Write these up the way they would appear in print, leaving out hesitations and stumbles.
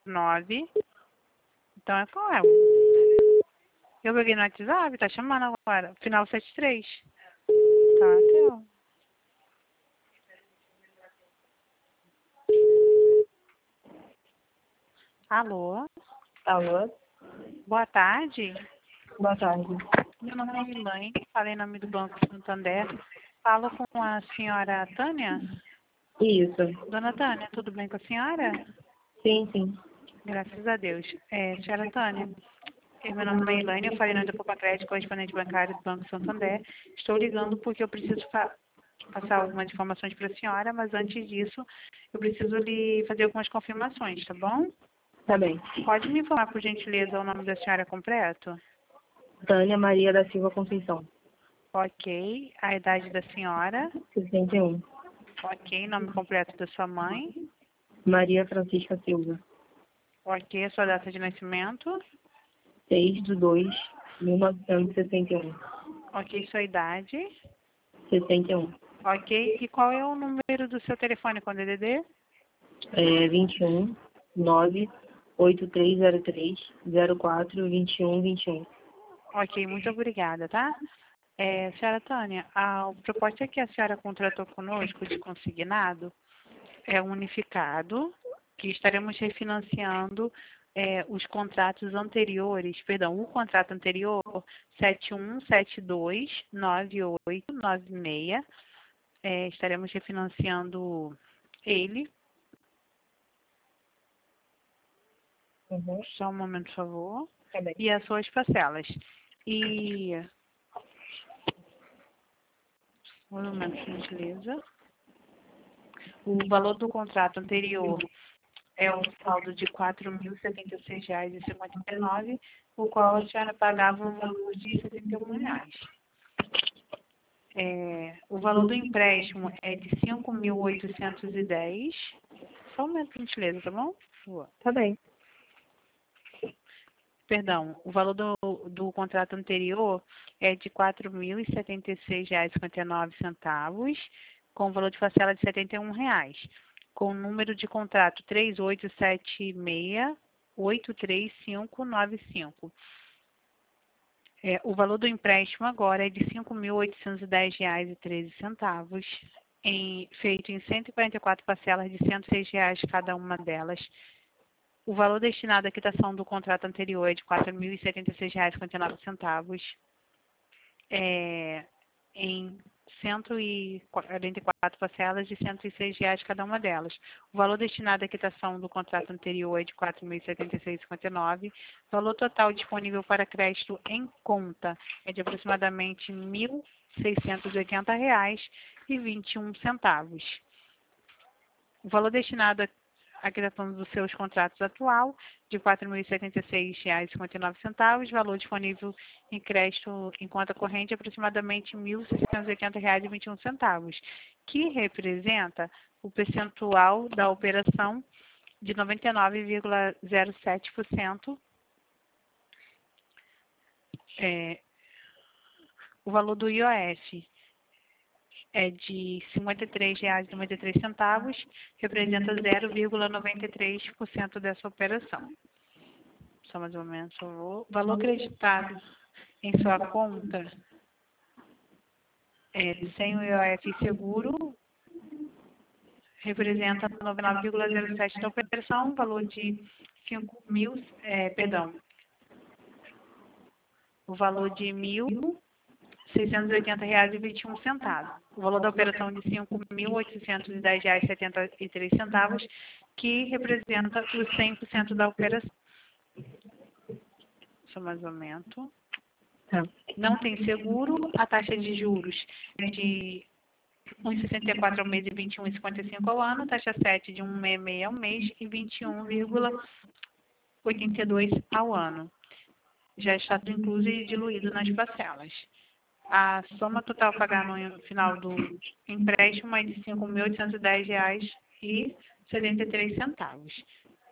9. Então é qual é? Eu peguei no WhatsApp, tá chamando agora. Final 73. Tá, teu. Alô? Alô? Boa tarde. Boa tarde. Meu nome é Elaine, falei em nome do Banco Santander. Falo com a senhora Tânia. Isso. Dona Tânia, tudo bem com a senhora? Sim, sim. Graças a Deus. Senhora Tânia, meu nome é Elaine, eu falei em nome da Poupa Crédito, correspondente bancário do Banco Santander. Estou ligando porque eu preciso passar algumas informações para a senhora, mas antes disso, eu preciso lhe fazer algumas confirmações, tá bom? Tá bem. Pode me informar, por gentileza, o nome da senhora completo? Tânia Maria da Silva Conceição. Ok. A idade da senhora? 61. Ok. Nome completo da sua mãe? Maria Francisca Silva. Ok. A sua data de nascimento? 6/2/1961. Ok. Sua idade? 61. Ok. E qual é o número do seu telefone com DDD? 21 98303 04 21 21. Ok. Muito obrigada, tá? Senhora Tânia, a proposta que a senhora contratou conosco de consignado é unificado, que estaremos refinanciando os contratos anteriores, perdão, o contrato anterior 71729896, estaremos refinanciando ele. Uhum. Só um momento, por favor. Tá bem. E as suas parcelas. E um momento, por gentileza. O valor do contrato anterior é um saldo de R$ 4.076,59, o qual a senhora pagava um valor de R$ 71. O valor do empréstimo é de 5.810. Só um momento, por gentileza, tá bom? Tá bem. Perdão, o valor do contrato anterior é de R$ 4.076,59, com valor de parcela de R$ 71, com o número de contrato 3876-83595. O valor do empréstimo agora é de R$ 5.810,13, feito em 144 parcelas de R$ 106 cada uma delas. O valor destinado à quitação do contrato anterior é de R$ 4.076,59, em 144 parcelas de R$ 106 cada uma delas. O valor destinado à quitação do contrato anterior é de R$ 4.076,59. O valor total disponível para crédito em conta é de aproximadamente R$ 1.680,21. O valor destinado à quitação dos seus contratos atual, de R$ 4.076,59, valor disponível em crédito em conta corrente, aproximadamente R$ 1.680,21, que representa o percentual da operação de 99,07%. O valor do IOF é de R$ 53,93, representa 0,93% dessa operação. Só mais ou menos, por favor. O valor acreditado em sua conta sem o IOF seguro representa 99,07% da operação, valor de o valor de R$ 1.680,21. O valor da operação de R$ 5.810,73, que representa os 100% da operação. Só mais ou menos. Tá. Não tem seguro, a taxa de juros é de 1,64 ao mês e 21,55 ao ano, taxa 7 de 1,66 ao mês e 21,82 ao ano. Já está tudo incluso e diluído nas parcelas. A soma total a pagar no final do empréstimo é de R$ 5.810,73.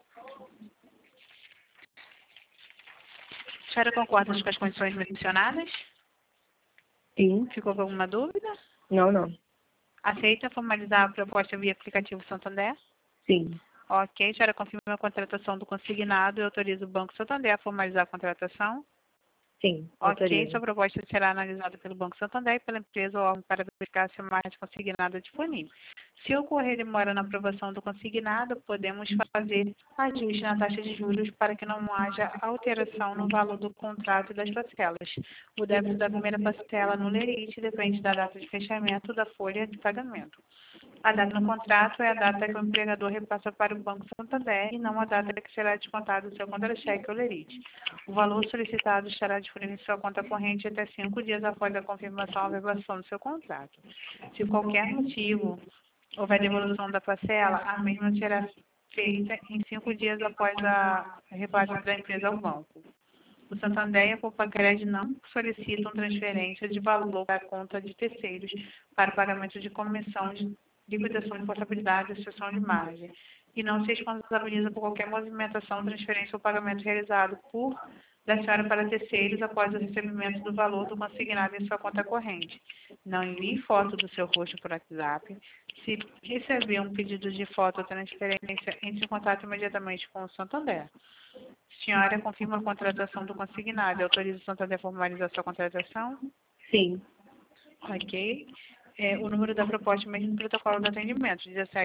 A senhora concorda com as condições mencionadas? Sim. Ficou com alguma dúvida? Não, não. Aceita formalizar a proposta via aplicativo Santander? Sim. Ok, a senhora confirma a contratação do consignado e autoriza o Banco Santander a formalizar a contratação? Sim, Ok, autorizo. sua proposta será analisada pelo Banco Santander e pela empresa ou órgão para verificar se a margem consignada é disponível. Se ocorrer demora na aprovação do consignado, podemos fazer ajuste na taxa de juros para que não haja alteração no valor do contrato e das parcelas. O débito da primeira parcela no lerite depende da data de fechamento da folha de pagamento. A data no contrato é a data que o empregador repassa para o Banco Santander e não a data que será descontado do seu contra-cheque ou lerite. O valor solicitado estará disponível em sua conta corrente até 5 dias após a confirmação ou averbação do seu contrato. Se por qualquer motivo houver devolução da parcela, a mesma será feita em 5 dias após a repasse da empresa ao banco. O Santander e a Poupa-Cred não solicitam transferência de valor para a conta de terceiros para o pagamento de comissão de liquidação de portabilidade e cessão de margem, e não se responsabiliza por qualquer movimentação, transferência ou pagamento realizado por da senhora para terceiros após o recebimento do valor do consignado em sua conta corrente. Não envie foto do seu rosto por WhatsApp. Se receber um pedido de foto ou transferência, entre em contato imediatamente com o Santander. Senhora, confirma a contratação do consignado. Autoriza o Santander a formalizar sua contratação? Sim. Ok. O número da proposta, mesmo no protocolo de atendimento,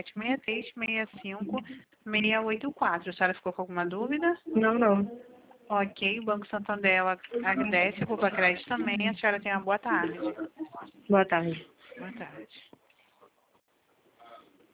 1763-65-684. A senhora ficou com alguma dúvida? Não. Ok, o Banco Santander agradece, a Poupa Crédito também. A senhora tenha uma boa tarde. Boa tarde. Boa tarde.